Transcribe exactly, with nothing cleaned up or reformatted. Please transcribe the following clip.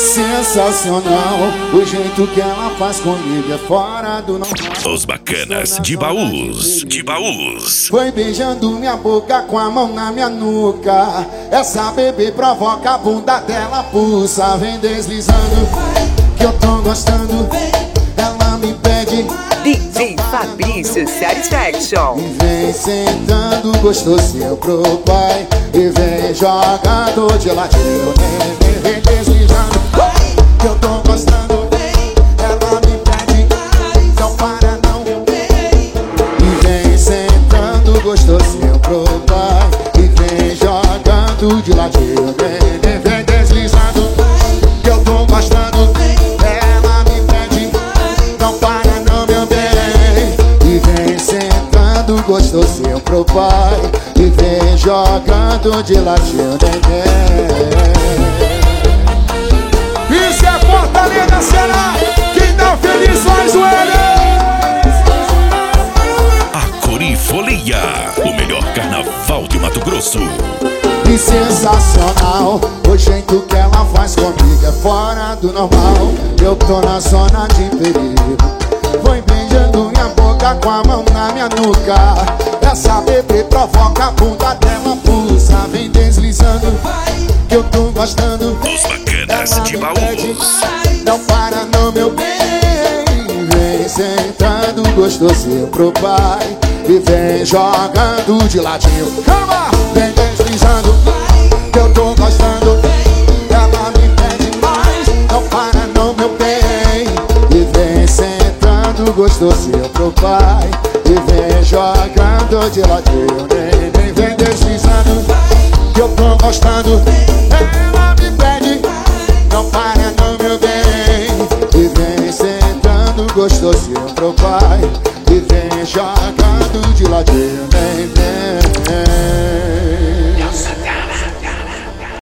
Sensacional, o jeito que ela faz comigo é fora do normal. Os bacanas de baús, de baús. Foi beijando minha boca com a mão na minha nuca. Essa bebê provoca a bunda dela, pulsa. Vem deslizando, que eu tô gostando. Ela me pede D J Fabrício Satisfaction. e vem sentando gostosinho pro pai. E vem jogando de ladinho. Vem, vem deslizando, que eu tô gostando. Ela me pede, não para não. E vem sentando gostosinho pro pai. E vem jogando de ladinho. Vem, vem, vem deslizando, que eu tô gostando. Ela me pede, não para não, meu bem. E vem sentando gostosinho pro pai. E vem jogando de ladinho. Vem, vem. Isso é Fortaleza, será? Quem tá feliz faz o L. A Corifolia, o melhor carnaval de Mato Grosso. E sensacional, o jeito que ela faz comigo é fora do normal. Eu tô na zona de perigo. Foi beijando minha boca com a mão na minha nuca. Essa bebê provoca a bunda dela, pulsa. Vem deslizando, que eu tô gostando. Os bacanas de baús. Não para não, meu bem. Vem sentando gostosinho pro pai. E vem jogando de ladinho. Calma! Vem deslizando, que eu tô gostando. Ela me pede mais. Não para não, meu bem. E vem sentando gostosinho pro pai. E vem jogando de ladinho. Vem, vem, vem deslizando, que eu tô gostando. Ela me pede, não para não, meu bem. E vem sentando gostosinho pro pai. E vem jogando de ladinho. Vem, vem.